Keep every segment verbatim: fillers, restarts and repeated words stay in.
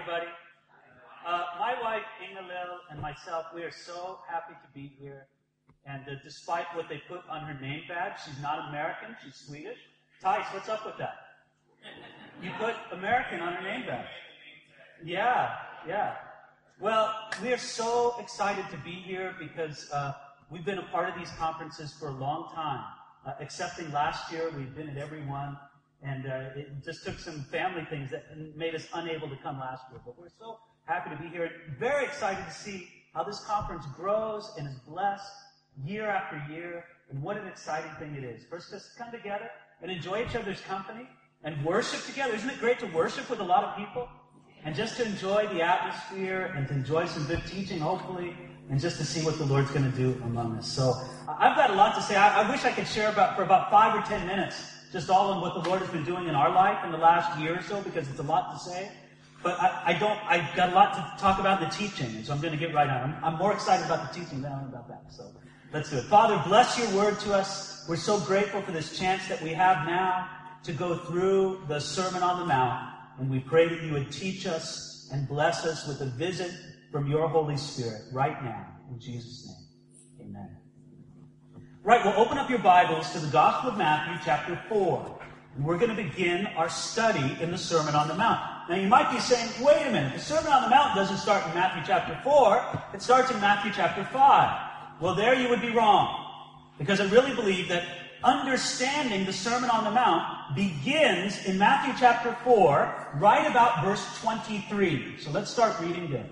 everybody. Uh, my wife, Inga Lil, and myself, we are so happy to be here. And uh, despite what they put on her name badge, she's not American, she's Swedish. Tice, what's up with that? You put American on her name badge. Yeah, yeah. Well, we are so excited to be here because uh, we've been a part of these conferences for a long time. Uh, excepting last year, we've been at every one. And uh, it just took some family things that made us unable to come last year. But we're so happy to be here and very excited to see how this conference grows and is blessed year after year. And what an exciting thing it is. First, just come together and enjoy each other's company and worship together. Isn't it great to worship with a lot of people? And just to enjoy the atmosphere and to enjoy some good teaching, hopefully, and just to see what the Lord's going to do among us. So I've got a lot to say. I, I wish I could share about for about five or ten minutes just all on what the Lord has been doing in our life in the last year or so, because it's a lot to say. But I, I don't, I've got a lot to talk about in the teaching, and so I'm going to get right on. I'm, I'm more excited about the teaching than I am about that. So let's do it. Father, bless your word to us. We're so grateful for this chance that we have now to go through the Sermon on the Mount, and we pray that you would teach us and bless us with a visit from your Holy Spirit right now. In Jesus' name, amen. Right, well, open up your Bibles to the Gospel of Matthew, chapter four. And we're going to begin our study in the Sermon on the Mount. Now, you might be saying, wait a minute, the Sermon on the Mount doesn't start in Matthew chapter four. It starts in Matthew chapter five. Well, there you would be wrong. Because I really believe that understanding the Sermon on the Mount begins in Matthew chapter four, right about verse twenty-three. So let's start reading there.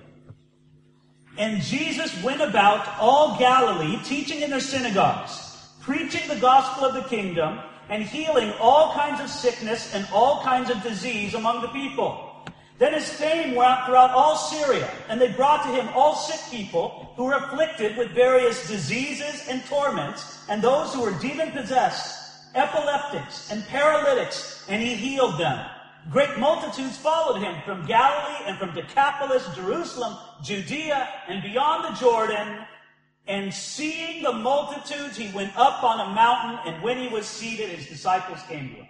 And Jesus went about all Galilee, teaching in their synagogues, preaching the gospel of the kingdom, and healing all kinds of sickness and all kinds of disease among the people. Then his fame went out throughout all Syria, and they brought to him all sick people who were afflicted with various diseases and torments, and those who were demon-possessed, epileptics, and paralytics, and he healed them. Great multitudes followed him from Galilee and from Decapolis, Jerusalem, Judea, and beyond the Jordan. And seeing the multitudes, he went up on a mountain, and when he was seated, his disciples came to him.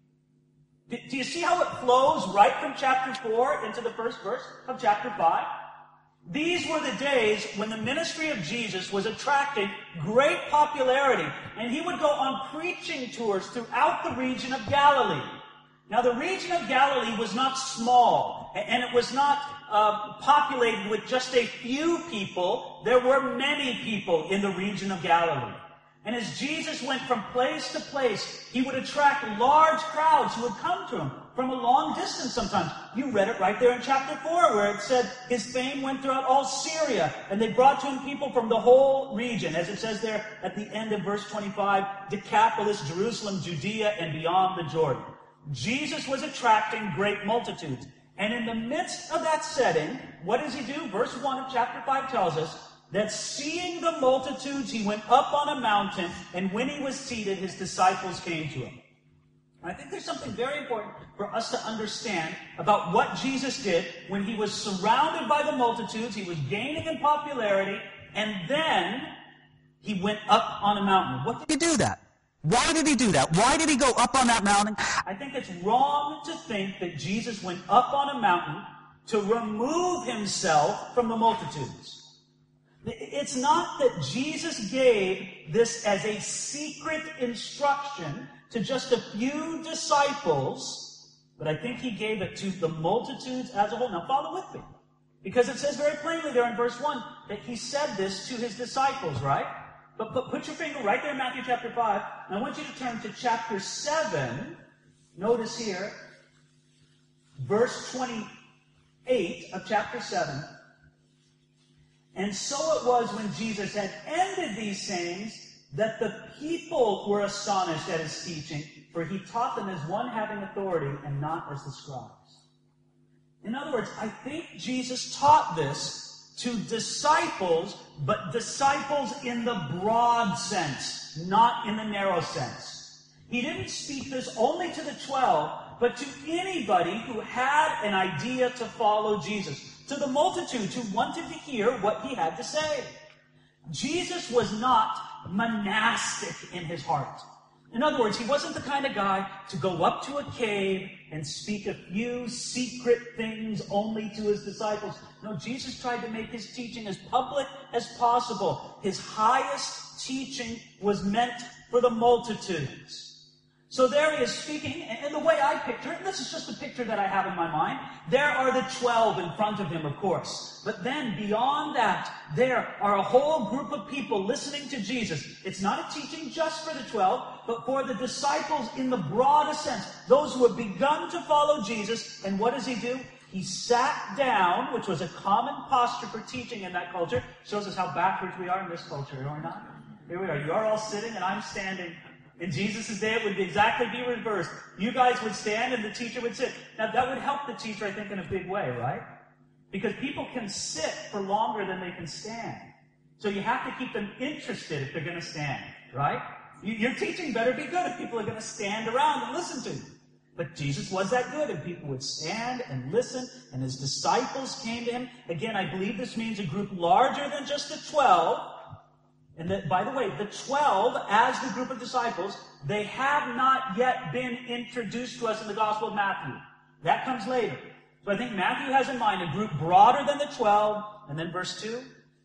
Do, do you see how it flows right from chapter four into the first verse of chapter five? These were the days when the ministry of Jesus was attracting great popularity, and he would go on preaching tours throughout the region of Galilee. Now, the region of Galilee was not small, and it was not uh, populated with just a few people. There were many people in the region of Galilee. And as Jesus went from place to place, he would attract large crowds who would come to him from a long distance sometimes. You read it right there in chapter four, where it said his fame went throughout all Syria, and they brought to him people from the whole region. As it says there at the end of verse twenty-five, Decapolis, Jerusalem, Judea, and beyond the Jordan. Jesus was attracting great multitudes. And in the midst of that setting, what does he do? Verse one of chapter five tells us that seeing the multitudes, he went up on a mountain, and when he was seated, his disciples came to him. I think there's something very important for us to understand about what Jesus did when he was surrounded by the multitudes, he was gaining in popularity, and then he went up on a mountain. What did he do that? Why did he do that? Why did he go up on that mountain? I think it's wrong to think that Jesus went up on a mountain to remove himself from the multitudes. It's not that Jesus gave this as a secret instruction to just a few disciples, but I think he gave it to the multitudes as a whole. Now follow with me, because it says very plainly there in verse one that he said this to his disciples, right? But put, put your finger right there in Matthew chapter five, and I want you to turn to chapter seven. Notice here, verse twenty-eight of chapter seven. And so it was when Jesus had ended these sayings that the people were astonished at his teaching, for he taught them as one having authority and not as the scribes. In other words, I think Jesus taught this to disciples, but disciples in the broad sense, not in the narrow sense. He didn't speak this only to the twelve, but to anybody who had an idea to follow Jesus, to the multitudes who wanted to hear what he had to say. Jesus was not monastic in his heart. In other words, he wasn't the kind of guy to go up to a cave and speak a few secret things only to his disciples. No, Jesus tried to make his teaching as public as possible. His highest teaching was meant for the multitudes. So there he is speaking, and the way I picture it, and this is just a picture that I have in my mind, there are the twelve in front of him, of course. But then beyond that, there are a whole group of people listening to Jesus. It's not a teaching just for the twelve, but for the disciples in the broadest sense, those who have begun to follow Jesus. And what does he do? He sat down, which was a common posture for teaching in that culture. Shows us how backwards we are in this culture, are we not? Here we are. You're all sitting and I'm standing. In Jesus' day, it would exactly be reversed. You guys would stand and the teacher would sit. Now, that would help the teacher, I think, in a big way, right? Because people can sit for longer than they can stand. So you have to keep them interested if they're going to stand, right? Your teaching better be good if people are going to stand around and listen to you. But Jesus was that good, and people would stand and listen, and his disciples came to him. Again, I believe this means a group larger than just the twelve. And that, by the way, the twelve, as the group of disciples, they have not yet been introduced to us in the Gospel of Matthew. That comes later. So I think Matthew has in mind a group broader than the twelve. And then verse two,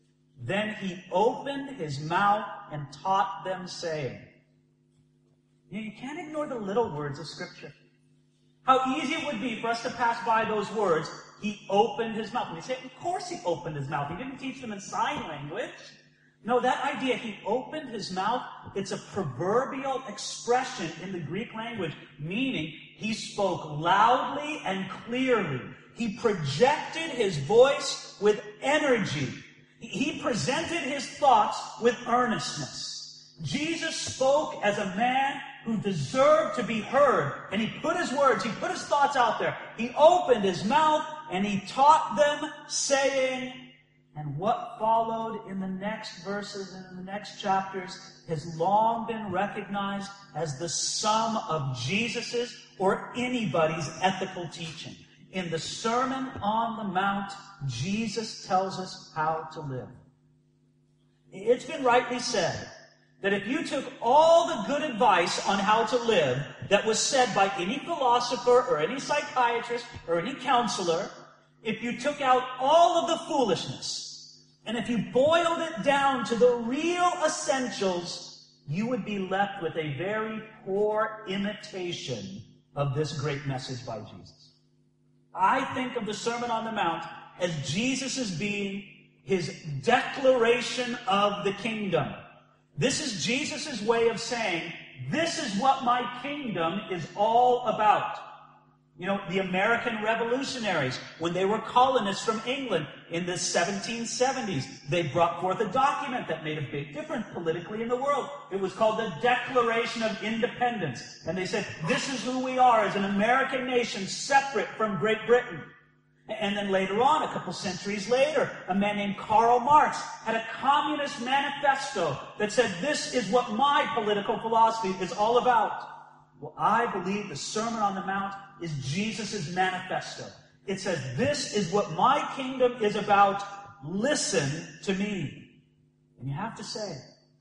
then he opened his mouth and taught them, saying. You know, you can't ignore the little words of Scripture. How easy it would be for us to pass by those words. He opened his mouth. And you say, of course he opened his mouth. He didn't teach them in sign language. No, that idea, he opened his mouth, it's a proverbial expression in the Greek language, meaning he spoke loudly and clearly. He projected his voice with energy. He presented his thoughts with earnestness. Jesus spoke as a man who deserved to be heard, and he put his words, he put his thoughts out there. He opened his mouth, and he taught them, saying. And what followed in the next verses and in the next chapters has long been recognized as the sum of Jesus's or anybody's ethical teaching. In the Sermon on the Mount, Jesus tells us how to live. It's been rightly said that if you took all the good advice on how to live that was said by any philosopher or any psychiatrist or any counselor, if you took out all of the foolishness, and if you boiled it down to the real essentials, you would be left with a very poor imitation of this great message by Jesus. I think of the Sermon on the Mount as Jesus as being his declaration of the kingdom. This is Jesus' way of saying, this is what my kingdom is all about. You know, the American revolutionaries, when they were colonists from England in the seventeen seventies, they brought forth a document that made a big difference politically in the world. It was called the Declaration of Independence. And they said, this is who we are as an American nation separate from Great Britain. And then later on, a couple centuries later, a man named Karl Marx had a communist manifesto that said, this is what my political philosophy is all about. Well, I believe the Sermon on the Mount is Jesus' manifesto. It says, this is what my kingdom is about. Listen to me. And you have to say,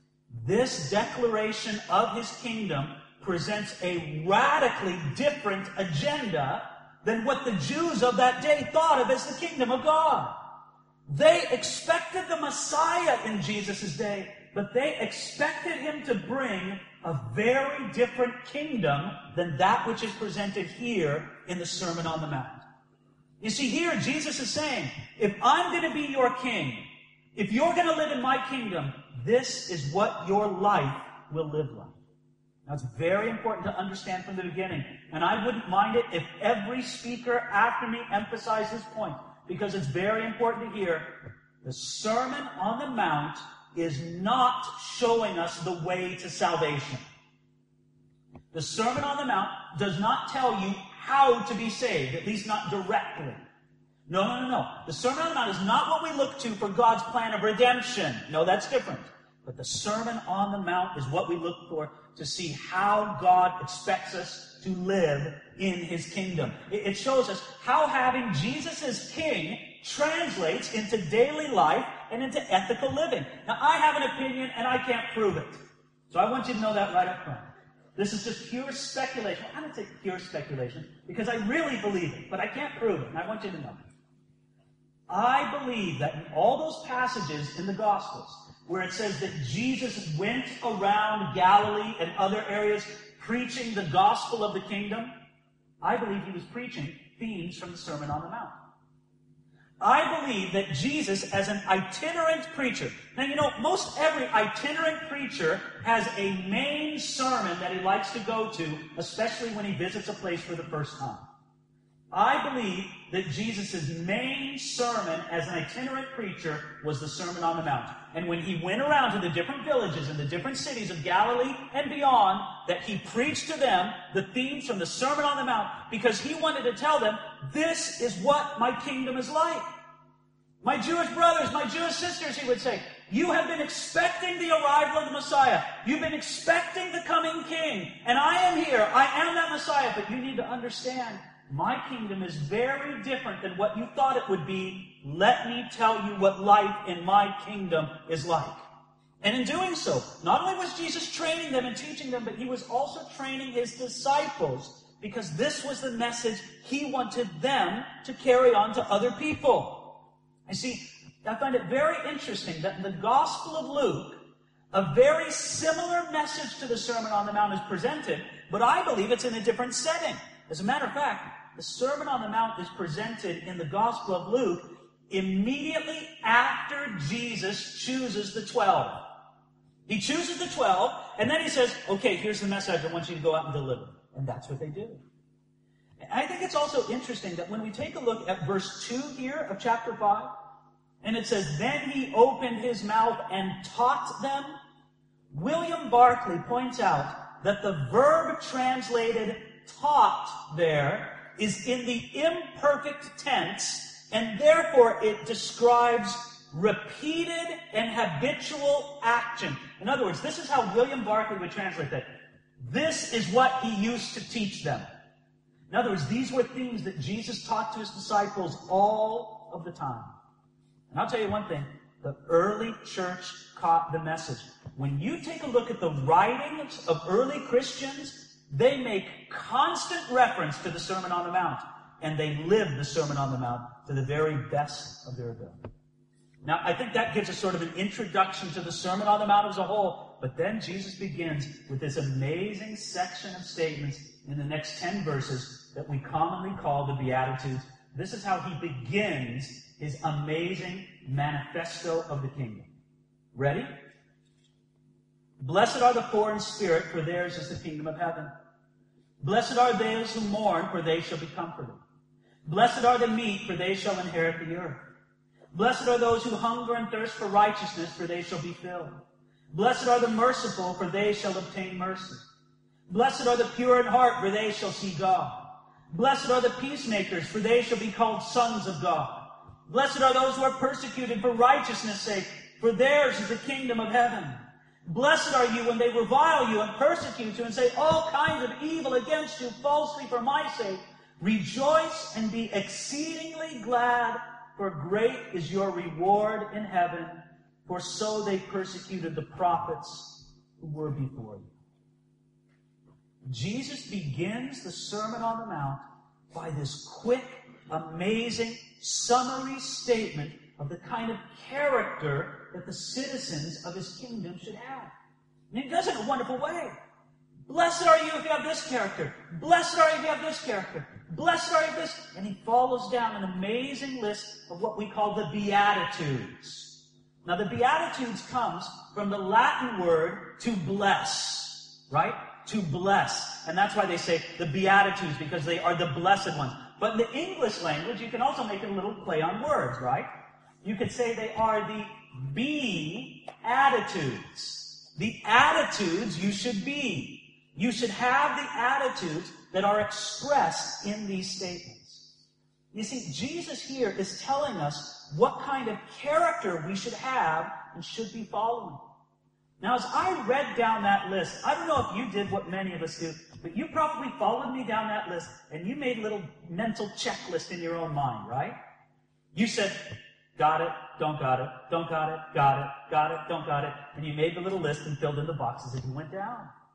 this declaration of his kingdom presents a radically different agenda than what the Jews of that day thought of as the kingdom of God. They expected the Messiah in Jesus' day, but they expected him to bring a very different kingdom than that which is presented here in the Sermon on the Mount. You see, here Jesus is saying, if I'm going to be your king, if you're going to live in my kingdom, this is what your life will live like. Now, it's very important to understand from the beginning, and I wouldn't mind it if every speaker after me emphasized this point, because it's very important to hear. The Sermon on the Mount is not showing us the way to salvation. The Sermon on the Mount does not tell you how to be saved, at least not directly. No, no, no, no. The Sermon on the Mount is not what we look to for God's plan of redemption. No, that's different. But the Sermon on the Mount is what we look for to see how God expects us to live in his kingdom. It shows us how having Jesus as king translates into daily life and into ethical living. Now, I have an opinion, and I can't prove it. So I want you to know that right up front. This is just pure speculation. Well, I don't say pure speculation because I really believe it, but I can't prove it, and I want you to know. I believe that in all those passages in the Gospels where it says that Jesus went around Galilee and other areas preaching the gospel of the kingdom, I believe he was preaching themes from the Sermon on the Mount. I believe that Jesus, as an itinerant preacher, now you know, most every itinerant preacher has a main sermon that he likes to go to, especially when he visits a place for the first time. I believe that Jesus' main sermon as an itinerant preacher was the Sermon on the Mount. And when he went around to the different villages and the different cities of Galilee and beyond, that he preached to them the themes from the Sermon on the Mount because he wanted to tell them, this is what my kingdom is like. My Jewish brothers, my Jewish sisters, he would say, you have been expecting the arrival of the Messiah. You've been expecting the coming King. And I am here. I am that Messiah. But you need to understand, my kingdom is very different than what you thought it would be. Let me tell you what life in my kingdom is like. And in doing so, not only was Jesus training them and teaching them, but he was also training his disciples because this was the message he wanted them to carry on to other people. You see, I find it very interesting that in the Gospel of Luke, a very similar message to the Sermon on the Mount is presented, but I believe it's in a different setting. As a matter of fact, the Sermon on the Mount is presented in the Gospel of Luke immediately after Jesus chooses the twelve. He chooses the twelve, and then he says, okay, here's the message I want you to go out and deliver. And that's what they do. I think it's also interesting that when we take a look at verse two here of chapter five, and it says, then he opened his mouth and taught them, William Barclay points out that the verb translated taught there is in the imperfect tense, and therefore it describes repeated and habitual action. In other words, this is how William Barclay would translate that. This is what he used to teach them. In other words, these were things that Jesus taught to his disciples all of the time. And I'll tell you one thing, the early church caught the message. When you take a look at the writings of early Christians, they make constant reference to the Sermon on the Mount, and they live the Sermon on the Mount to the very best of their ability. Now, I think that gives us sort of an introduction to the Sermon on the Mount as a whole, but then Jesus begins with this amazing section of statements in the next ten verses that we commonly call the Beatitudes. This is how he begins his amazing manifesto of the kingdom. Ready? Blessed are the poor in spirit, for theirs is the kingdom of heaven. Blessed are those who mourn, for they shall be comforted. Blessed are the meek, for they shall inherit the earth. Blessed are those who hunger and thirst for righteousness, for they shall be filled. Blessed are the merciful, for they shall obtain mercy. Blessed are the pure in heart, for they shall see God. Blessed are the peacemakers, for they shall be called sons of God. Blessed are those who are persecuted for righteousness' sake, for theirs is the kingdom of heaven. Blessed are you when they revile you and persecute you and say all kinds of evil against you falsely for my sake. Rejoice and be exceedingly glad, for great is your reward in heaven, for so they persecuted the prophets who were before you. Jesus begins the Sermon on the Mount by this quick, amazing, summary statement of the kind of character that the citizens of his kingdom should have. And he does it in a wonderful way. Blessed are you if you have this character. Blessed are you if you have this character. Blessed are you if this. And he follows down an amazing list of what we call the Beatitudes. Now, the Beatitudes comes from the Latin word to bless, right? To bless. And that's why they say the Beatitudes, because they are the blessed ones. But in the English language, you can also make a little play on words, right? You could say they are the be-attitudes. The attitudes you should be. You should have the attitudes that are expressed in these statements. You see, Jesus here is telling us what kind of character we should have and should be following. Now, as I read down that list, I don't know if you did what many of us do, but you probably followed me down that list, and you made a little mental checklist in your own mind, right? You said, got it, don't got it, don't got it, got it, got it, don't got it, and you made the little list and filled in the boxes as you went down.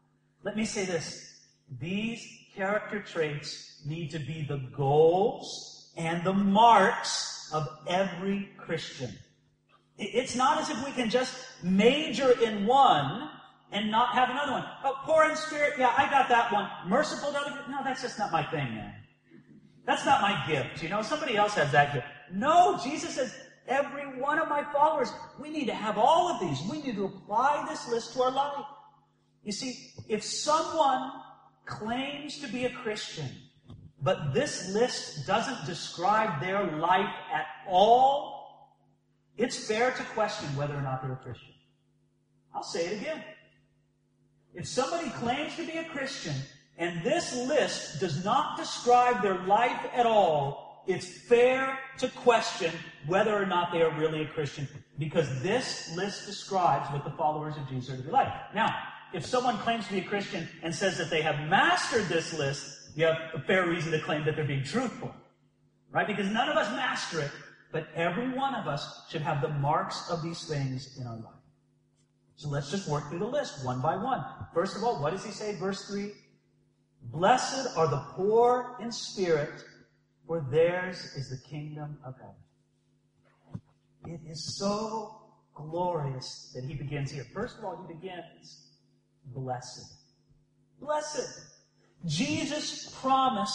Let me say this. These character traits need to be the goals and the marks of every Christian. It's not as if we can just major in one and not have another one. Oh, poor in spirit, yeah, I got that one. Merciful to other, no, that's just not my thing, man. That's not my gift, you know. Somebody else has that gift. No, Jesus says, every one of my followers, we need to have all of these. We need to apply this list to our life. You see, if someone claims to be a Christian, but this list doesn't describe their life at all, it's fair to question whether or not they're a Christian. I'll say it again. If somebody claims to be a Christian, and this list does not describe their life at all, it's fair to question whether or not they are really a Christian, because this list describes what the followers of Jesus are to be like. Now, if someone claims to be a Christian and says that they have mastered this list, you have a fair reason to claim that they're being truthful. Right? Because none of us master it, but every one of us should have the marks of these things in our life. So let's just work through the list one by one. First of all, what does he say? Verse three. Blessed are the poor in spirit, for theirs is the kingdom of heaven. It is so glorious that he begins here. First of all, he begins, blessed. Blessed. Jesus promised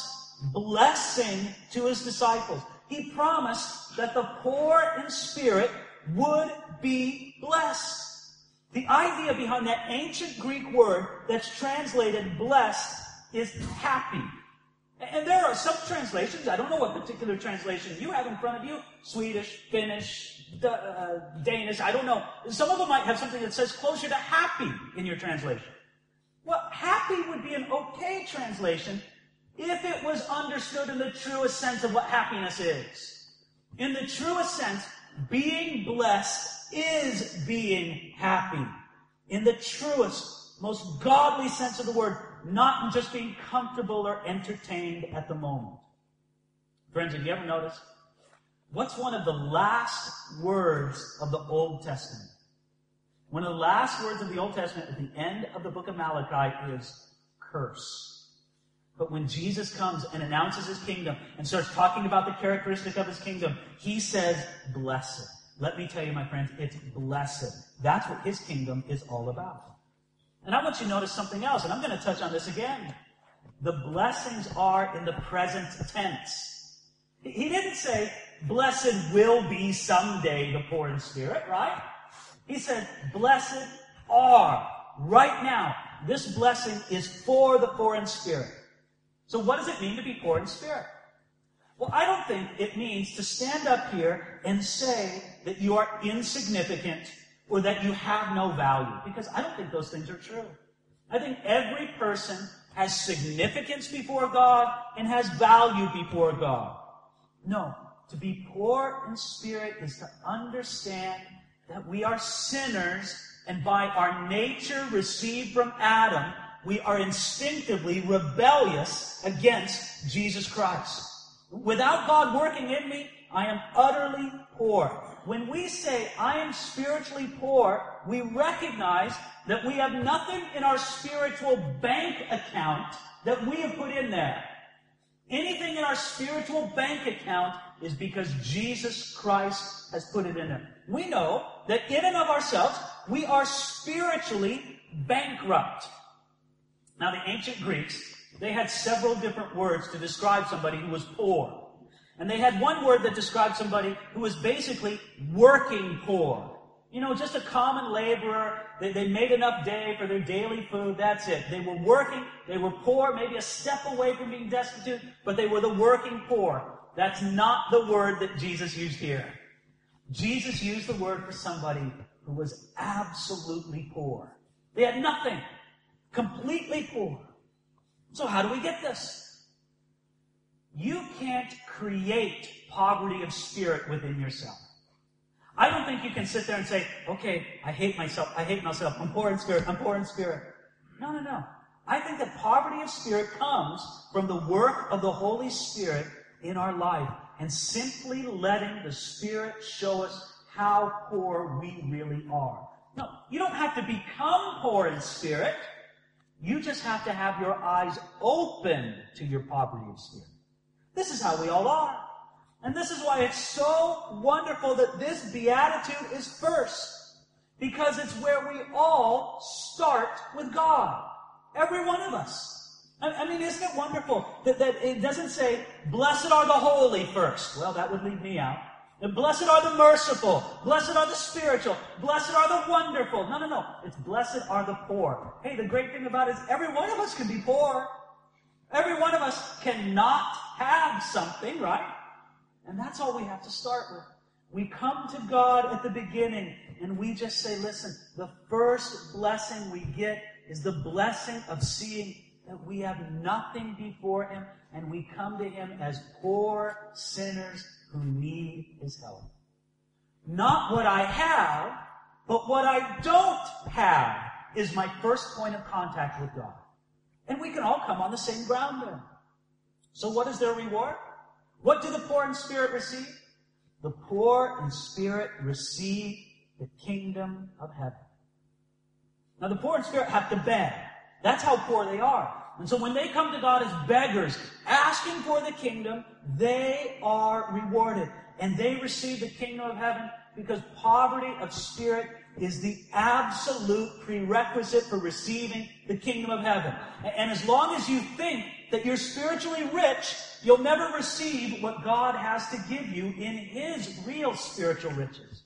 blessing to his disciples. He promised that the poor in spirit would be blessed. The idea behind that ancient Greek word that's translated blessed is happy. And there are some translations, I don't know what particular translation you have in front of you, Swedish, Finnish, uh, Danish, I don't know. Some of them might have something that says closer to happy in your translation. Well, happy would be an okay translation if it was understood in the truest sense of what happiness is. In the truest sense, being blessed is being happy. In the truest, most godly sense of the word, not in just being comfortable or entertained at the moment. Friends, have you ever noticed? What's one of the last words of the Old Testament? One of the last words of the Old Testament at the end of the book of Malachi is curse. But when Jesus comes and announces his kingdom and starts talking about the characteristic of his kingdom, he says, blessed. Let me tell you, my friends, it's blessed. That's what his kingdom is all about. And I want you to notice something else, and I'm going to touch on this again. The blessings are in the present tense. He didn't say, blessed will be someday the poor in spirit, right? He said, blessed are. Right now, this blessing is for the poor in spirit. So what does it mean to be poor in spirit? Well, I don't think it means to stand up here and say that you are insignificant or that you have no value, because I don't think those things are true. I think every person has significance before God and has value before God. No, to be poor in spirit is to understand that we are sinners, and by our nature received from Adam, we are instinctively rebellious against Jesus Christ. Without God working in me, I am utterly poor. When we say, I am spiritually poor, we recognize that we have nothing in our spiritual bank account that we have put in there. Anything in our spiritual bank account is because Jesus Christ has put it in there. We know that in and of ourselves, we are spiritually bankrupt. Now, the ancient Greeks, they had several different words to describe somebody who was poor. And they had one word that described somebody who was basically working poor. You know, just a common laborer. They, they made enough day for their daily food. That's it. They were working. They were poor, maybe a step away from being destitute, but they were the working poor. That's not the word that Jesus used here. Jesus used the word for somebody who was absolutely poor. They had nothing. Completely poor. So how do we get this? You can't create poverty of spirit within yourself. I don't think you can sit there and say, okay, I hate myself, I hate myself, I'm poor in spirit, I'm poor in spirit. No, no, no. I think that poverty of spirit comes from the work of the Holy Spirit in our life and simply letting the Spirit show us how poor we really are. No, you don't have to become poor in spirit. You just have to have your eyes open to your poverty of spirit. This is how we all are. And this is why it's so wonderful that this beatitude is first. Because it's where we all start with God. Every one of us. I, I mean, isn't it wonderful that, that it doesn't say, blessed are the holy first. Well, that would leave me out. And blessed are the merciful. Blessed are the spiritual. Blessed are the wonderful. No, no, no. It's blessed are the poor. Hey, the great thing about it is every one of us can be poor. Every one of us cannot have something, right? And that's all we have to start with. We come to God at the beginning and we just say, listen, the first blessing we get is the blessing of seeing that we have nothing before Him and we come to Him as poor sinners who need His help. Not what I have, but what I don't have is my first point of contact with God. And we can all come on the same ground there. So what is their reward? What do the poor in spirit receive? The poor in spirit receive the kingdom of heaven. Now the poor in spirit have to beg. That's how poor they are. And so when they come to God as beggars, asking for the kingdom, they are rewarded. And they receive the kingdom of heaven because poverty of spirit is the absolute prerequisite for receiving the kingdom of heaven. And as long as you think that you're spiritually rich, you'll never receive what God has to give you in His real spiritual riches.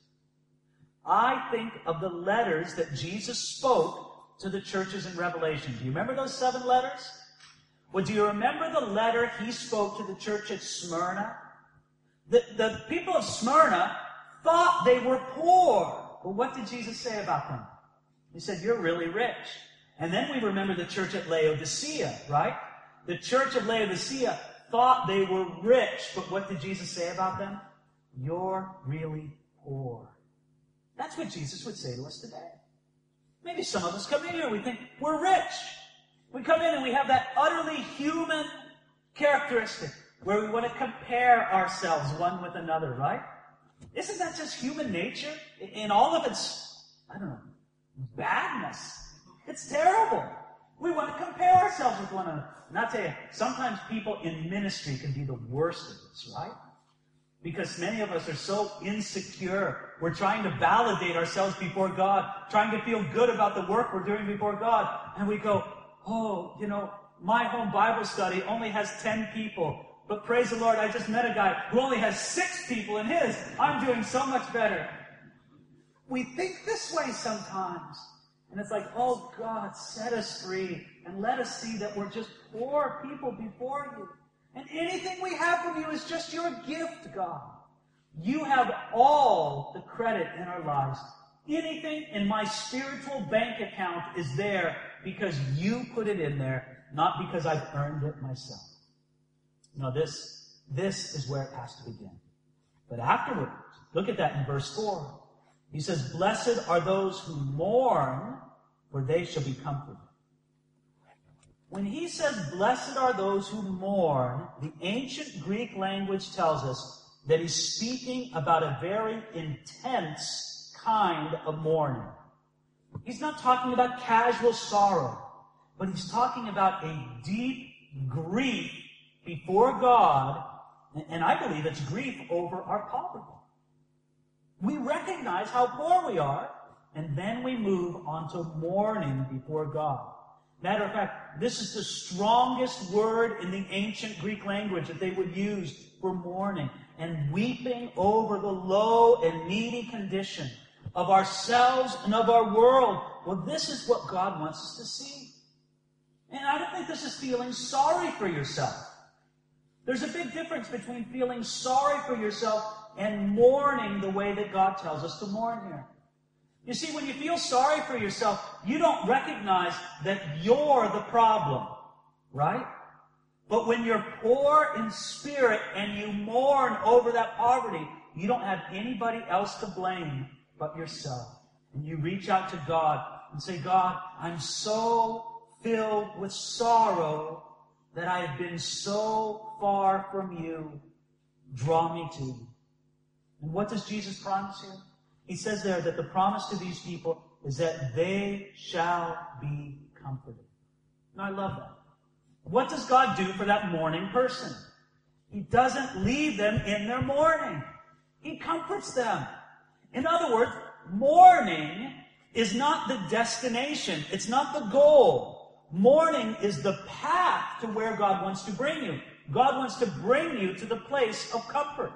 I think of the letters that Jesus spoke to the churches in Revelation. Do you remember those seven letters? Well, do you remember the letter He spoke to the church at Smyrna? The, the people of Smyrna thought they were poor. Well, what did Jesus say about them? He said, you're really rich. And then we remember the church at Laodicea, right? The church of Laodicea thought they were rich, but what did Jesus say about them? You're really poor. That's what Jesus would say to us today. Maybe some of us come in here and we think we're rich. We come in and we have that utterly human characteristic where we want to compare ourselves one with another, right? Isn't that just human nature in all of its, I don't know, badness? It's terrible. We want to compare ourselves with one another. And I'll tell you, sometimes people in ministry can be the worst of this, right? Because many of us are so insecure. We're trying to validate ourselves before God, trying to feel good about the work we're doing before God. And we go, oh, you know, my home Bible study only has ten people. But praise the Lord, I just met a guy who only has six people in his. I'm doing so much better. We think this way sometimes. And it's like, oh God, set us free and let us see that we're just poor people before you. And anything we have from you is just your gift, God. You have all the credit in our lives. Anything in my spiritual bank account is there because you put it in there, not because I've earned it myself. Now this, this is where it has to begin. But afterwards, look at that in verse four. He says, blessed are those who mourn, for they shall be comforted. When he says, blessed are those who mourn, the ancient Greek language tells us that he's speaking about a very intense kind of mourning. He's not talking about casual sorrow, but he's talking about a deep grief before God, and I believe it's grief over our poverty. We recognize how poor we are, and then we move on to mourning before God. Matter of fact, this is the strongest word in the ancient Greek language that they would use for mourning and weeping over the low and needy condition of ourselves and of our world. Well, this is what God wants us to see. And I don't think this is feeling sorry for yourself. There's a big difference between feeling sorry for yourself and mourning the way that God tells us to mourn here. You see, when you feel sorry for yourself, you don't recognize that you're the problem, right? But when you're poor in spirit and you mourn over that poverty, you don't have anybody else to blame but yourself. And you reach out to God and say, God, I'm so filled with sorrow that I have been so far from you. Draw me to you. And what does Jesus promise here? He says there that the promise to these people is that they shall be comforted. And I love that. What does God do for that mourning person? He doesn't leave them in their mourning. He comforts them. In other words, mourning is not the destination. It's not the goal. Mourning is the path to where God wants to bring you. God wants to bring you to the place of comfort.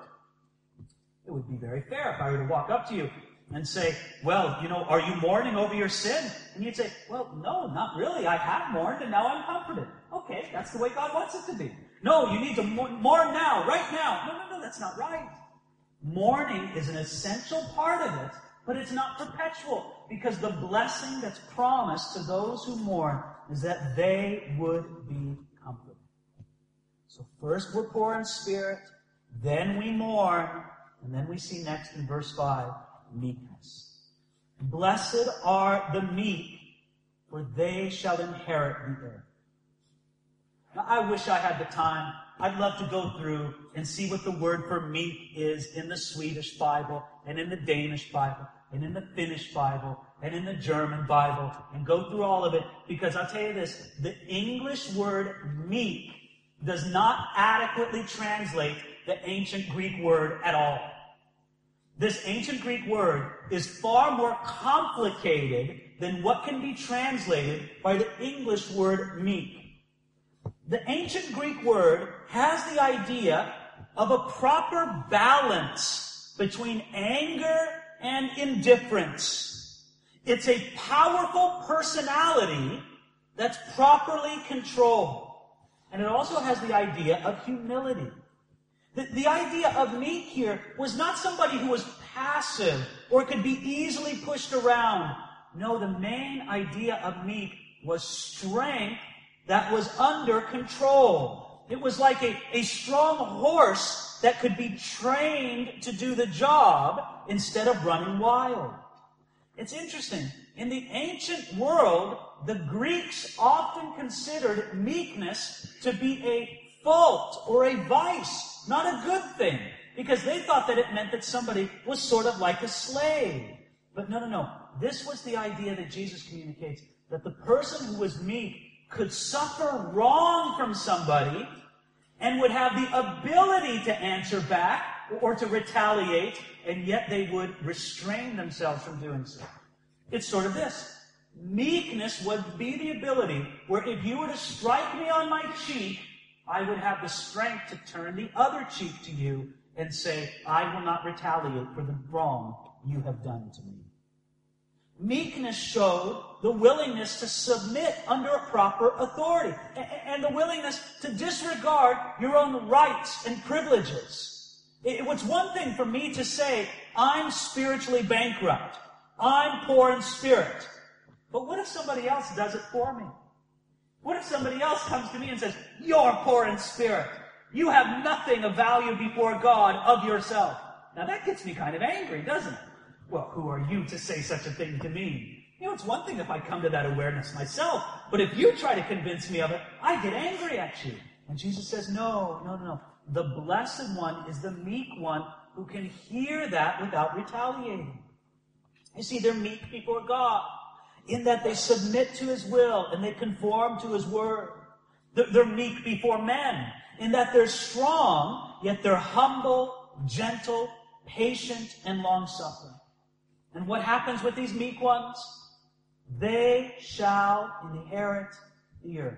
It would be very fair if I were to walk up to you and say, well, you know, are you mourning over your sin? And you'd say, well, no, not really. I have mourned and now I'm comforted. Okay, that's the way God wants it to be. No, you need to mourn now, right now. No, no, no, that's not right. Mourning is an essential part of it, but it's not perpetual, because the blessing that's promised to those who mourn is that they would be comforted. So first we're poor in spirit, then we mourn, and then we see next in verse five, meekness. Blessed are the meek, for they shall inherit the earth. Now, I wish I had the time. I'd love to go through and see what the word for meek is in the Swedish Bible, and in the Danish Bible, and in the Finnish Bible, and in the German Bible, and go through all of it, because I'll tell you this, the English word meek does not adequately translate the ancient Greek word at all. This ancient Greek word is far more complicated than what can be translated by the English word meek. The ancient Greek word has the idea of a proper balance between anger and indifference. It's a powerful personality that's properly controlled. And it also has the idea of humility. The, the idea of meek here was not somebody who was passive or could be easily pushed around. No, the main idea of meek was strength that was under control. It was like a, a strong horse that could be trained to do the job instead of running wild. It's interesting. In the ancient world, the Greeks often considered meekness to be a fault or a vice, not a good thing, because they thought that it meant that somebody was sort of like a slave. But no, no, no. This was the idea that Jesus communicates, that the person who was meek could suffer wrong from somebody and would have the ability to answer back or to retaliate, and yet they would restrain themselves from doing so. It's sort of this. Meekness would be the ability where if you were to strike me on my cheek, I would have the strength to turn the other cheek to you and say, I will not retaliate for the wrong you have done to me. Meekness showed the willingness to submit under a proper authority and the willingness to disregard your own rights and privileges. It was one thing for me to say, I'm spiritually bankrupt. I'm poor in spirit. But what if somebody else does it for me? What if somebody else comes to me and says, you're poor in spirit. You have nothing of value before God of yourself. Now that gets me kind of angry, doesn't it? Well, who are you to say such a thing to me? You know, it's one thing if I come to that awareness myself, but if you try to convince me of it, I get angry at you. And Jesus says, no, no, no, no. The blessed one is the meek one who can hear that without retaliating. You see, they're meek before God in that they submit to His will and they conform to His word. They're, they're meek before men in that they're strong, yet they're humble, gentle, patient, and long-suffering. And what happens with these meek ones? They shall inherit the earth.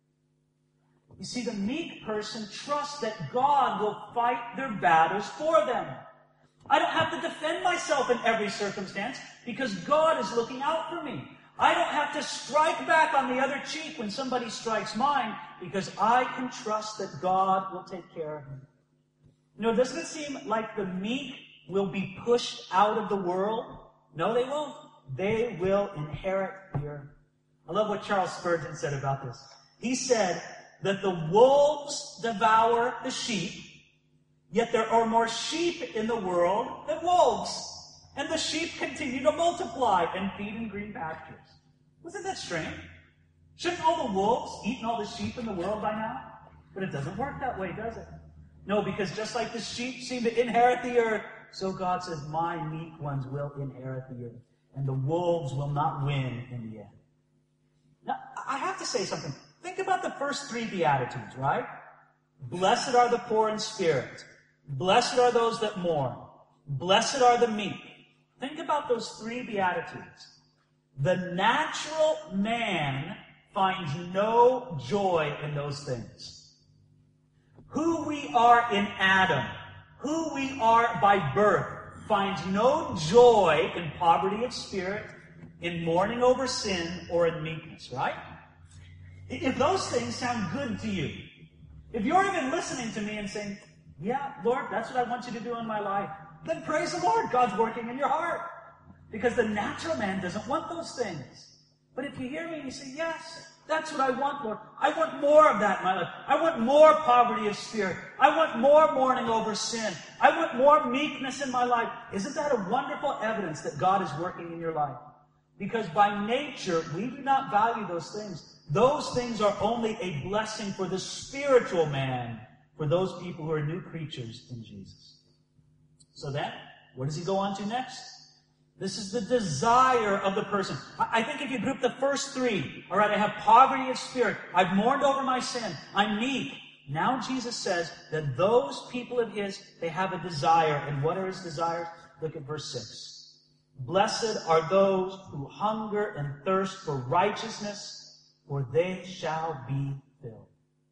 You see, the meek person trusts that God will fight their battles for them. I don't have to defend myself in every circumstance because God is looking out for me. I don't have to strike back on the other cheek when somebody strikes mine because I can trust that God will take care of me. You know, doesn't it seem like the meek will be pushed out of the world? No, they won't. They will inherit the earth. I love what Charles Spurgeon said about this. He said that the wolves devour the sheep, yet there are more sheep in the world than wolves. And the sheep continue to multiply and feed in green pastures. Wasn't that strange? Shouldn't all the wolves eat all the sheep in the world by now? But it doesn't work that way, does it? No, because just like the sheep seem to inherit the earth, so God says, my meek ones will inherit the earth, and the wolves will not win in the end. Now, I have to say something. Think about the first three Beatitudes, right? Blessed are the poor in spirit. Blessed are those that mourn. Blessed are the meek. Think about those three Beatitudes. The natural man finds no joy in those things. Who we are in Adam, who we are by birth, finds no joy in poverty of spirit, in mourning over sin, or in meekness, right? If those things sound good to you, if you're even listening to me and saying, yeah, Lord, that's what I want you to do in my life, then praise the Lord. God's working in your heart. Because the natural man doesn't want those things. But if you hear me and you say, yes, that's what I want, Lord. I want more of that in my life. I want more poverty of spirit. I want more mourning over sin. I want more meekness in my life. Isn't that a wonderful evidence that God is working in your life? Because by nature, we do not value those things. Those things are only a blessing for the spiritual man, for those people who are new creatures in Jesus. So then, what does he go on to next? This is the desire of the person. I think if you group the first three, all right, I have poverty of spirit. I've mourned over my sin. I'm meek. Now Jesus says that those people of his, they have a desire. And what are his desires? Look at verse six. Blessed are those who hunger and thirst for righteousness, for they shall be filled.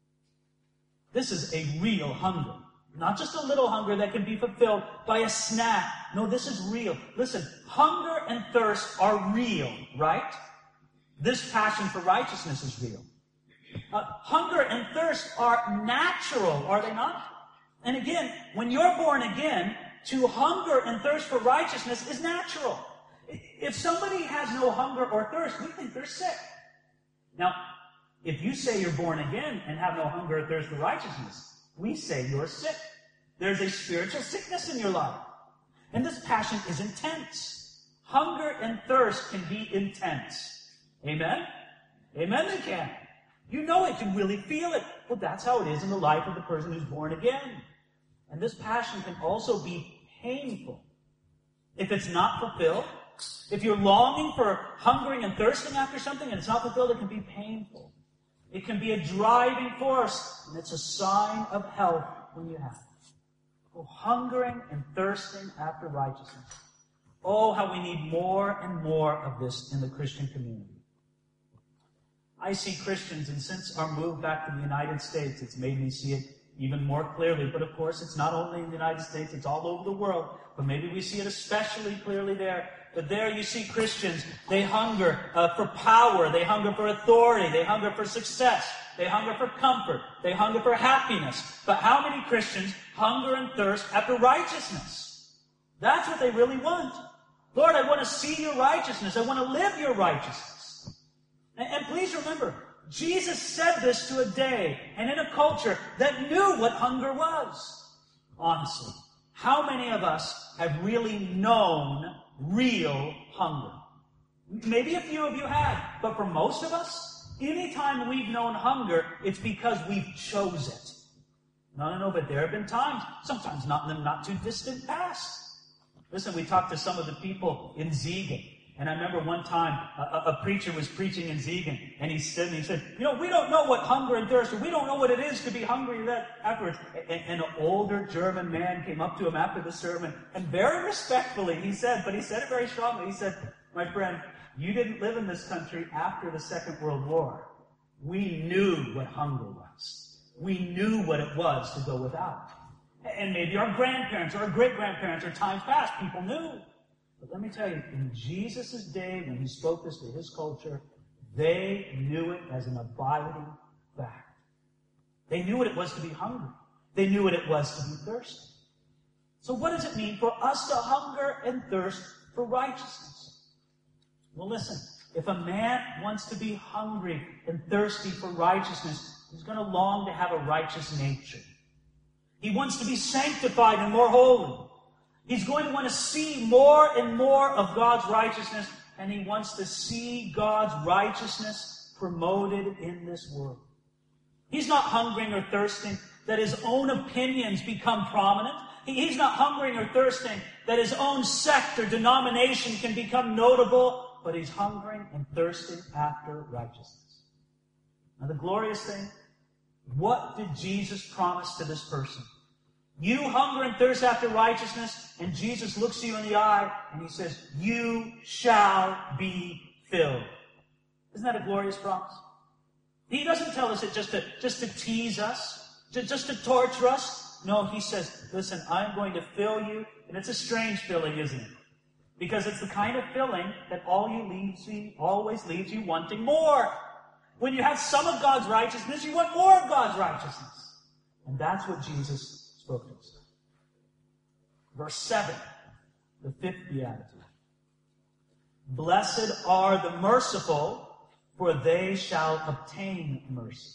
This is a real hunger. Not just a little hunger that can be fulfilled by a snack. No, this is real. Listen, hunger and thirst are real, right? This passion for righteousness is real. Uh, hunger and thirst are natural, are they not? And again, when you're born again, to hunger and thirst for righteousness is natural. If somebody has no hunger or thirst, we think they're sick. Now, if you say you're born again and have no hunger or thirst for righteousness, we say you're sick. There's a spiritual sickness in your life. And this passion is intense. Hunger and thirst can be intense. Amen? Amen, they can. You know it, you really feel it. Well, that's how it is in the life of the person who's born again. And this passion can also be painful. If it's not fulfilled, if you're longing for hungering and thirsting after something and it's not fulfilled, it can be painful. It can be a driving force, and it's a sign of health when you have it. Oh, hungering and thirsting after righteousness. Oh, how we need more and more of this in the Christian community. I see Christians, and since our move back to the United States, it's made me see it even more clearly. But of course, it's not only in the United States, it's all over the world. But maybe we see it especially clearly there. But there you see Christians, they hunger uh, for power, they hunger for authority, they hunger for success, they hunger for comfort, they hunger for happiness. But how many Christians hunger and thirst after righteousness? That's what they really want. Lord, I want to see your righteousness. I want to live your righteousness. And, and please remember, Jesus said this to a day and in a culture that knew what hunger was. Honestly, how many of us have really known real hunger? Maybe a few of you have, but for most of us, anytime we've known hunger, it's because we've chose it. No, no, no, but there have been times, sometimes not in the not too distant past. Listen, we talked to some of the people in Zeegan, and I remember one time a, a preacher was preaching in Zeegan, and he said, and he said, you know, we don't know what hunger and thirst, or we don't know what it is to be hungry that afterwards. And, and an older German man came up to him after the sermon, and very respectfully he said, but he said it very strongly, he said, my friend, you didn't live in this country after the Second World War. We knew what hunger was. We knew what it was to go without. And maybe our grandparents or our great-grandparents or times past, people knew. But let me tell you, in Jesus' day, when he spoke this to his culture, they knew it as an abiding fact. They knew what it was to be hungry. They knew what it was to be thirsty. So what does it mean for us to hunger and thirst for righteousness? Well, listen, if a man wants to be hungry and thirsty for righteousness, he's going to long to have a righteous nature. He wants to be sanctified and more holy. He's going to want to see more and more of God's righteousness, and he wants to see God's righteousness promoted in this world. He's not hungering or thirsting that his own opinions become prominent. He's not hungering or thirsting that his own sect or denomination can become notable, but he's hungering and thirsting after righteousness. Now the glorious thing, what did Jesus promise to this person? You hunger and thirst after righteousness, and Jesus looks you in the eye and he says, you shall be filled. Isn't that a glorious promise? He doesn't tell us it just to, just to tease us, to, just to torture us. No, he says, listen, I'm going to fill you. And it's a strange filling, isn't it? Because it's the kind of filling that all you leaves you, always leaves you wanting more. When you have some of God's righteousness, you want more of God's righteousness. And that's what Jesus spoke to us. Verse seven, the fifth beatitude. Blessed are the merciful, for they shall obtain mercy.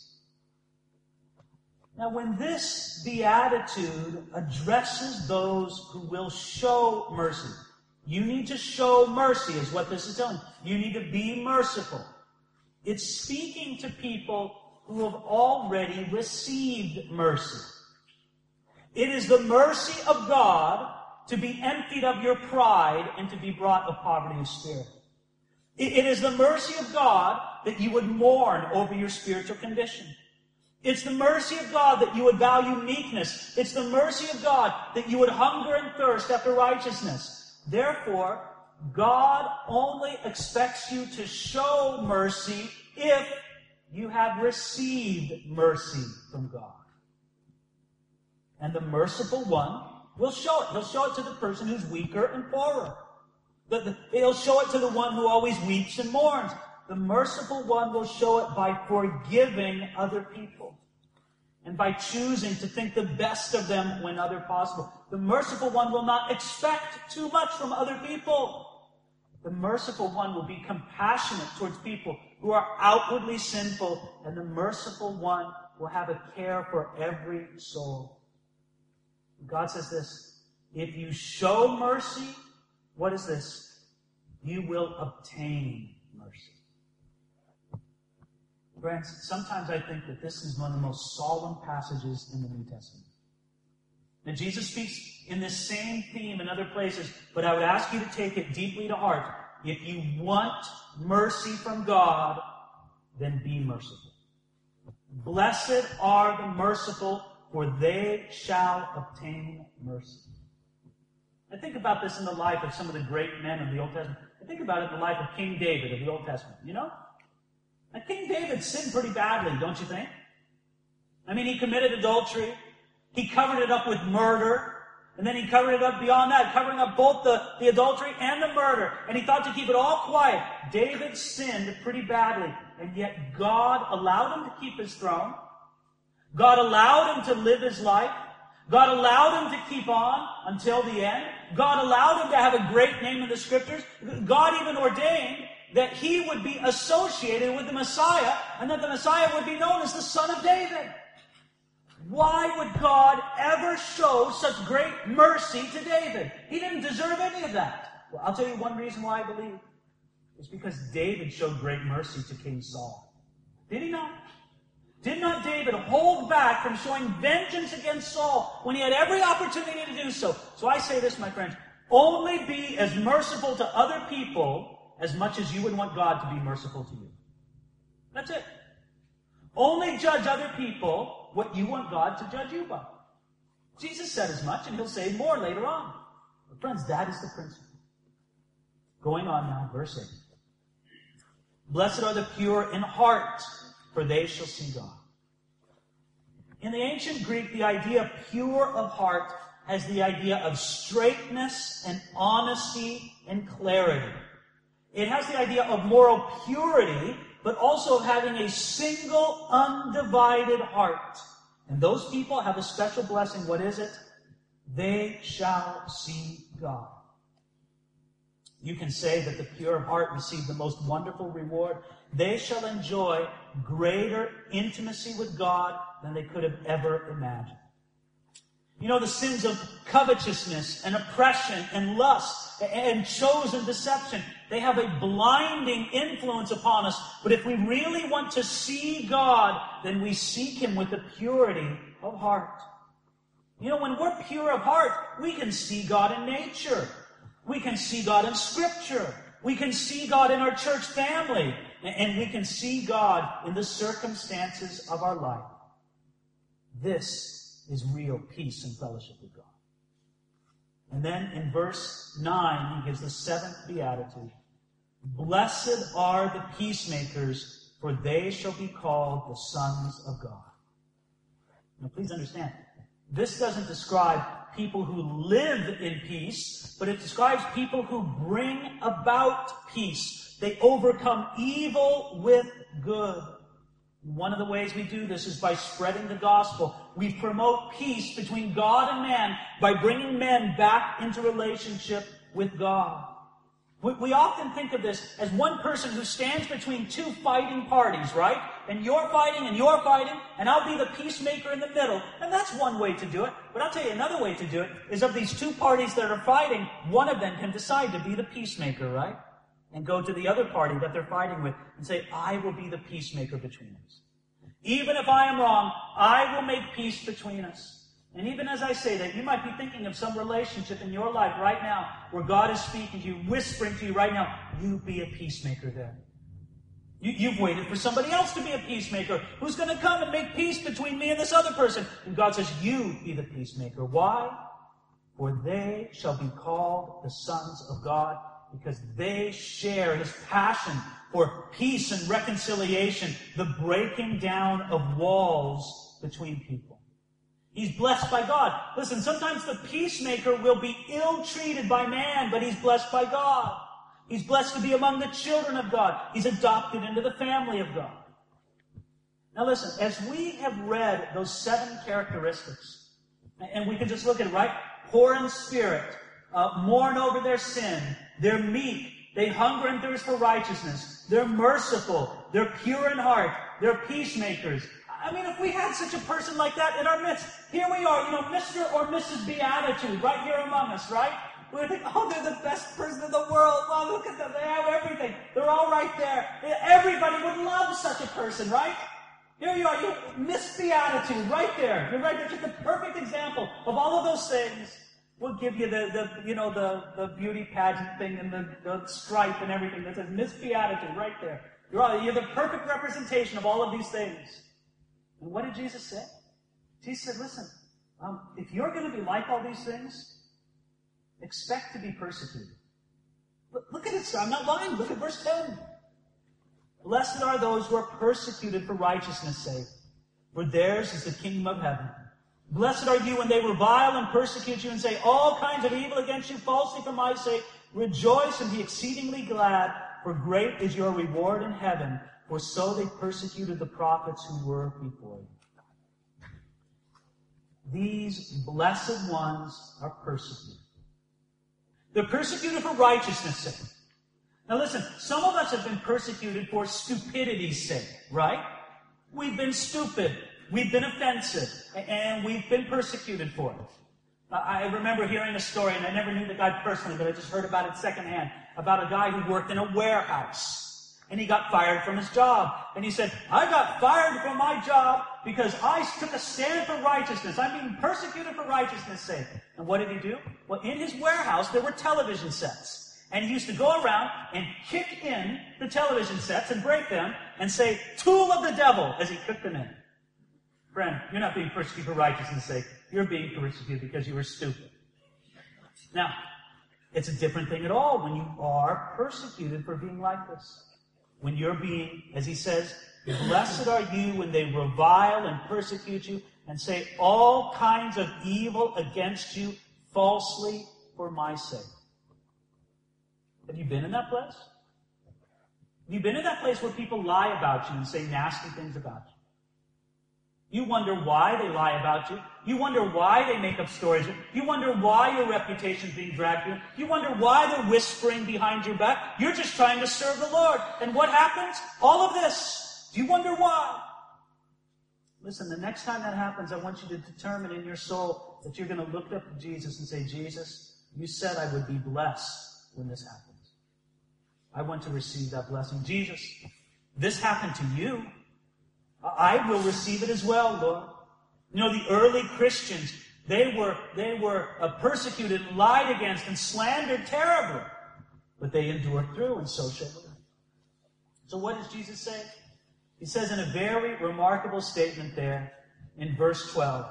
Now, when this beatitude addresses those who will show mercy, you need to show mercy, is what this is telling you. You need to be merciful. It's speaking to people who have already received mercy. It is the mercy of God to be emptied of your pride and to be brought of poverty of spirit. It is the mercy of God that you would mourn over your spiritual condition. It's the mercy of God that you would value meekness. It's the mercy of God that you would hunger and thirst after righteousness. Therefore, God only expects you to show mercy if you have received mercy from God. And the merciful one will show it. He'll show it to the person who's weaker and poorer. The, the, he'll show it to the one who always weeps and mourns. The merciful one will show it by forgiving other people and by choosing to think the best of them when other possible. The merciful one will not expect too much from other people. The merciful one will be compassionate towards people who are outwardly sinful, and the merciful one will have a care for every soul. God says this, if you show mercy, what is this? You will obtain mercy. Friends, sometimes I think that this is one of the most solemn passages in the New Testament. Now, Jesus speaks in this same theme in other places, but I would ask you to take it deeply to heart. If you want mercy from God, then be merciful. Blessed are the merciful, for they shall obtain mercy. I think about this in the life of some of the great men of the Old Testament. I think about it in the life of King David of the Old Testament. You know? Now, King David sinned pretty badly, don't you think? I mean, he committed adultery. He covered it up with murder. And then he covered it up beyond that, covering up both the, the adultery and the murder. And he thought to keep it all quiet. David sinned pretty badly. And yet God allowed him to keep his throne. God allowed him to live his life. God allowed him to keep on until the end. God allowed him to have a great name in the Scriptures. God even ordained that he would be associated with the Messiah, and that the Messiah would be known as the Son of David. Why would God ever show such great mercy to David? He didn't deserve any of that. Well, I'll tell you one reason why I believe. It's because David showed great mercy to King Saul. Did he not? Did not David hold back from showing vengeance against Saul when he had every opportunity to do so? So I say this, my friends, only be as merciful to other people as much as you would want God to be merciful to you. That's it. Only judge other people what you want God to judge you by. Jesus said as much, and he'll say more later on. But friends, that is the principle. Going on now, verse eight. Blessed are the pure in heart, for they shall see God. In the ancient Greek, the idea of pure of heart has the idea of straightness and honesty and clarity. It has the idea of moral purity, but also of having a single, undivided heart. And those people have a special blessing. What is it? They shall see God. You can say that the pure of heart receive the most wonderful reward. They shall enjoy greater intimacy with God than they could have ever imagined. You know, the sins of covetousness and oppression and lust and chosen deception, they have a blinding influence upon us. But if we really want to see God, then we seek Him with the purity of heart. You know, when we're pure of heart, we can see God in nature. We can see God in Scripture. We can see God in our church family. And we can see God in the circumstances of our life. This is real peace and fellowship with God. And then in verse nine, he gives the seventh beatitude. Blessed are the peacemakers, for they shall be called the sons of God. Now please understand, this doesn't describe people who live in peace, but it describes people who bring about peace. They overcome evil with good. One of the ways we do this is by spreading the gospel. We promote peace between God and man by bringing men back into relationship with God. We, we often think of this as one person who stands between two fighting parties, right? And you're fighting and you're fighting, and I'll be the peacemaker in the middle. And that's one way to do it. But I'll tell you another way to do it is of these two parties that are fighting, one of them can decide to be the peacemaker, right? And go to the other party that they're fighting with and say, I will be the peacemaker between us. Even if I am wrong, I will make peace between us. And even as I say that, you might be thinking of some relationship in your life right now where God is speaking to you, whispering to you right now, you be a peacemaker there. You, you've waited for somebody else to be a peacemaker who's going to come and make peace between me and this other person. And God says, you be the peacemaker. Why? For they shall be called the sons of God, because they share His passion for peace and reconciliation, the breaking down of walls between people. He's blessed by God. Listen, sometimes the peacemaker will be ill-treated by man, but he's blessed by God. He's blessed to be among the children of God. He's adopted into the family of God. Now listen, as we have read those seven characteristics, and we can just look at it, right? Poor in spirit, uh, mourn over their sin, they're meek, they hunger and thirst for righteousness, they're merciful, they're pure in heart, they're peacemakers. I mean, if we had such a person like that in our midst, here we are, you know, Mister or Missus Beatitude, right here among us, right? We would think, oh, they're the best person in the world. Wow, look at them. They have everything. They're all right there. Everybody would love such a person, right? Here you are, you Miss Beatitude, right there. You're right there, just the perfect example of all of those things. We'll give you the, the you know, the, the beauty pageant thing and the, the stripe and everything that says Miss Beatitude right there. You're, all, you're the perfect representation of all of these things. And what did Jesus say? Jesus said, listen, um, if you're going to be like all these things, expect to be persecuted. Look, look at it, I'm not lying. Look at verse ten. Blessed are those who are persecuted for righteousness' sake, for theirs is the kingdom of heaven. Blessed are you when they revile and persecute you and say all kinds of evil against you falsely for my sake. Rejoice and be exceedingly glad, for great is your reward in heaven. For so they persecuted the prophets who were before you. These blessed ones are persecuted. They're persecuted for righteousness' sake. Now listen, some of us have been persecuted for stupidity's sake, right? We've been stupid. We've been offensive. And we've been persecuted for it. I remember hearing a story, and I never knew the guy personally, but I just heard about it secondhand, about a guy who worked in a warehouse. And he got fired from his job. And he said, I got fired from my job because I took a stand for righteousness. I'm being persecuted for righteousness' sake. And what did he do? Well, in his warehouse, there were television sets. And he used to go around and kick in the television sets and break them and say, tool of the devil, as he kicked them in. Friend, you're not being persecuted for righteousness' sake. You're being persecuted because you were stupid. Now, it's a different thing at all when you are persecuted for being like this. When you're being, as he says, blessed are you when they revile and persecute you and say all kinds of evil against you falsely for my sake. Have you been in that place? Have you been in that place where people lie about you and say nasty things about you? You wonder why they lie about you. You wonder why they make up stories. You wonder why your reputation is being dragged through. You wonder why they're whispering behind your back. You're just trying to serve the Lord. And what happens? All of this. Do you wonder why? Listen, the next time that happens, I want you to determine in your soul that you're going to look up to Jesus and say, Jesus, you said I would be blessed when this happens. I want to receive that blessing. Jesus, this happened to you. I will receive it as well, Lord. You know, the early Christians, they were, they were uh, persecuted and lied against and slandered terribly. but they endure through, and so shall we. So what does Jesus say? He says in a very remarkable statement there in verse twelve,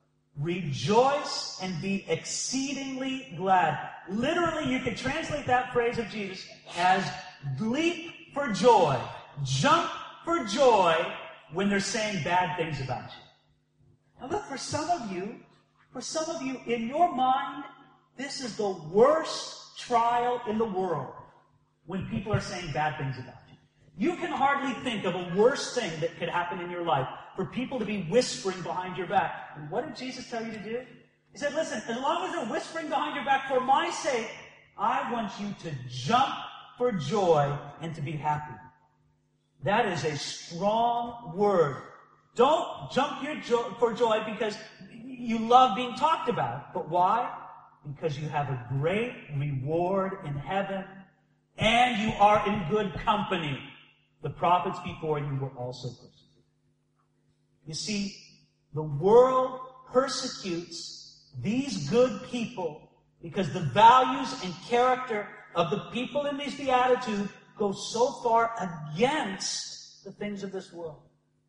rejoice and be exceedingly glad. Literally, you could translate that phrase of Jesus as leap for joy, jump for joy when they're saying bad things about you. Now look, for some of you, for some of you, in your mind, this is the worst trial in the world when people are saying bad things about you. You can hardly think of a worse thing that could happen in your life for people to be whispering behind your back. And what did Jesus tell you to do? He said, listen, as long as they're whispering behind your back for my sake, I want you to jump for joy and to be happy. That is a strong word. Don't jump your jo- for joy because you love being talked about. But why? Because you have a great reward in heaven and you are in good company. The prophets before you were also persecuted. You see, the world persecutes these good people because the values and character of the people in these Beatitudes go so far against the things of this world.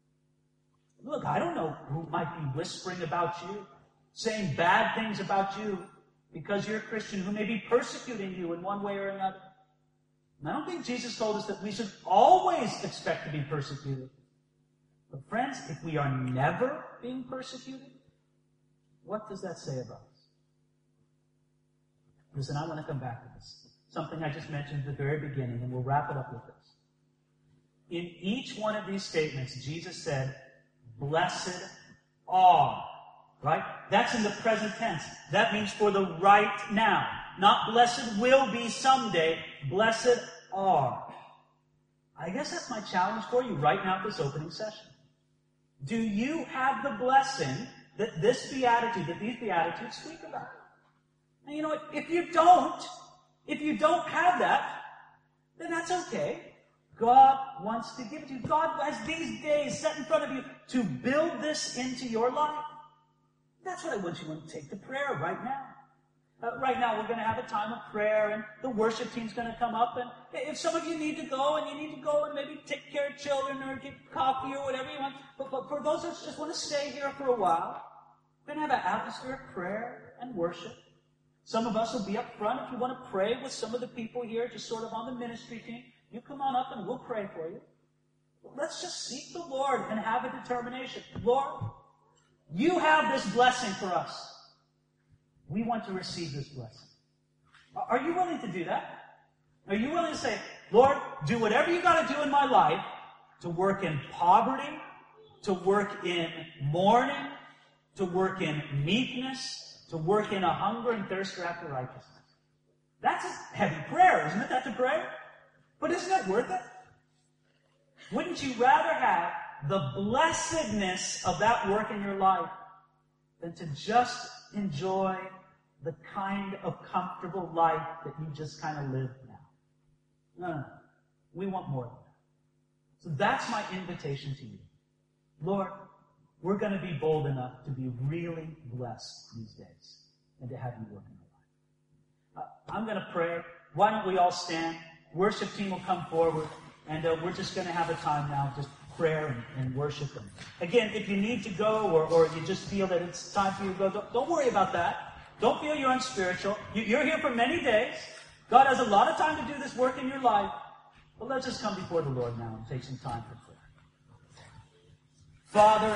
Look, I don't know who might be whispering about you, saying bad things about you because you're a Christian, who may be persecuting you in one way or another. And I don't think Jesus told us that we should always expect to be persecuted. But friends, if we are never being persecuted, what does that say about us? Listen, I want to come back to this. Something I just mentioned at the very beginning, and we'll wrap it up with this. In each one of these statements, Jesus said, blessed are. Right? That's in the present tense. That means for the right now. Not blessed will be someday. Blessed are. I guess that's my challenge for you right now at this opening session. Do you have the blessing that this beatitude, that these beatitudes speak about? And you know what? If you don't, if you don't have that, then that's okay. God wants to give it to you. God has these days set in front of you to build this into your life. That's what I want you to take to prayer right now. Uh, right now, we're going to have a time of prayer, and the worship team's going to come up. And if some of you need to go, and you need to go and maybe take care of children or get coffee or whatever you want, but, but for those that just want to stay here for a while, we're going to have an atmosphere of prayer and worship. Some of us will be up front. If you want to pray with some of the people here, just sort of on the ministry team, you come on up and we'll pray for you. But let's just seek the Lord and have a determination. Lord, you have this blessing for us. We want to receive this blessing. Are you willing to do that? Are you willing to say, Lord, do whatever you got to do in my life to work in poverty, to work in mourning, to work in meekness, to work in a hunger and thirst after righteousness? That's a heavy prayer, isn't it? That's a prayer. But isn't it worth it? Wouldn't you rather have the blessedness of that work in your life than to just enjoy the kind of comfortable life that you just kind of live now? No, no, no. We want more than that. So that's my invitation to you. Lord, we're going to be bold enough to be really blessed these days and to have you work in our life. Uh, I'm going to pray. Why don't we all stand? Worship team will come forward, and uh, we're just going to have a time now, just prayer and, and worship. And again, if you need to go or, or you just feel that it's time for you to go, don't, don't worry about that. Don't feel you're unspiritual. You, you're here for many days. God has a lot of time to do this work in your life. But let's just come before the Lord now and take some time for prayer. Father,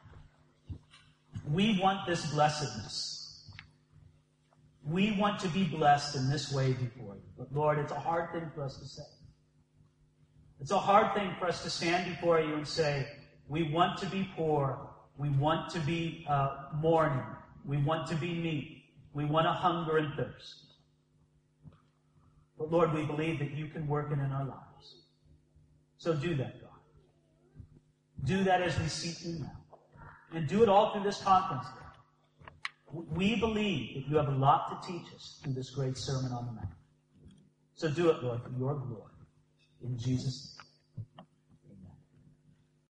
we want this blessedness. We want to be blessed in this way before you. But Lord, it's a hard thing for us to say. It's a hard thing for us to stand before you and say, we want to be poor. We want to be uh, mourning. We want to be meek. We want to hunger and thirst. But Lord, we believe that you can work it in our lives. So do that, God. Do that as we seek you now. And do it all through this conference. We believe that you have a lot to teach us through this great Sermon on the Mount. So do it, Lord, for your glory. In Jesus' name.